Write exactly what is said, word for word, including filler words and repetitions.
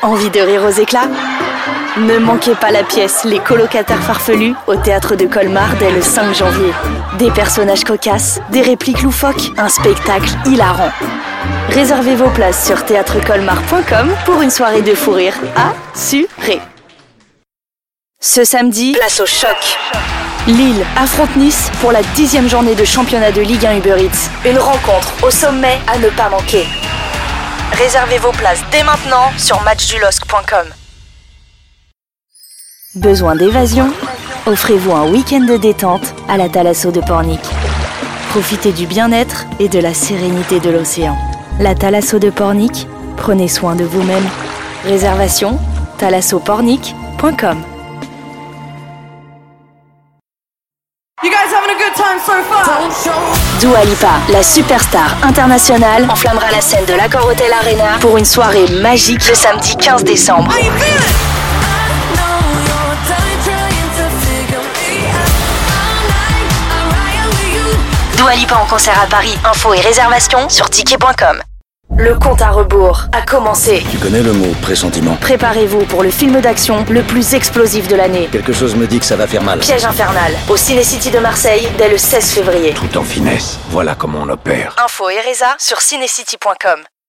Envie de rire aux éclats ? Ne manquez pas la pièce Les colocataires farfelus au théâtre de Colmar dès le cinq janvier. Des personnages cocasses, des répliques loufoques, un spectacle hilarant. Réservez vos places sur théâtre colmar point com pour une soirée de fou rire assurée. Ce samedi, place au choc. Lille affronte Nice pour la dixième journée de championnat de Ligue un Uber Eats. Une rencontre au sommet à ne pas manquer. Réservez vos places dès maintenant sur match du losc point com. Besoin d'évasion ? Offrez-vous un week-end de détente à la Thalasso de Pornic. Profitez du bien-être et de la sérénité de l'océan. La Thalasso de Pornic, prenez soin de vous-même. Réservation thalasso pornic point com. You guys having a good time so far? Dua Lipa, la superstar internationale, enflammera la scène de l'Accor Hotel Arena pour une soirée magique le samedi quinze décembre. How you feeling? Dua Lipa en concert à Paris. Infos et réservations sur ticket point com. Le compte à rebours a commencé. Tu connais le mot pressentiment? Préparez-vous pour le film d'action le plus explosif de l'année. Quelque chose me dit que ça va faire mal. Piège infernal, au Ciné City de Marseille, dès le seize février. Tout en finesse, voilà comment on opère. Info et résa sur ciné city point com.